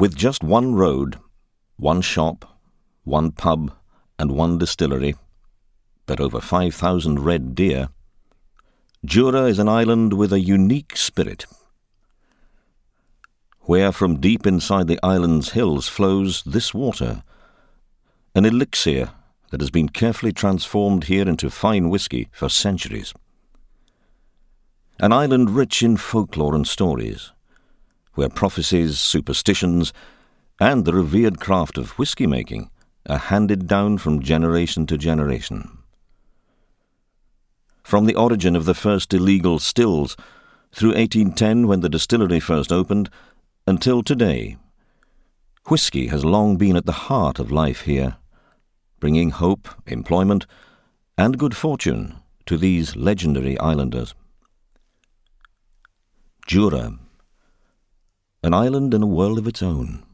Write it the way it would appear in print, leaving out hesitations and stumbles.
With just one road, one shop, one pub, and one distillery, but over 5,000 red deer, Jura is an island with a unique spirit. Where from deep inside the island's hills flows this water, an elixir that has been carefully transformed here into fine whisky for centuries. An island rich in folklore and stories, where prophecies, superstitions, and the revered craft of whisky-making are handed down from generation to generation. From the origin of the first illegal stills, through 1810 when the distillery first opened, until today, whisky has long been at the heart of life here, bringing hope, employment, and good fortune to these legendary islanders. Jura, an island in a world of its own.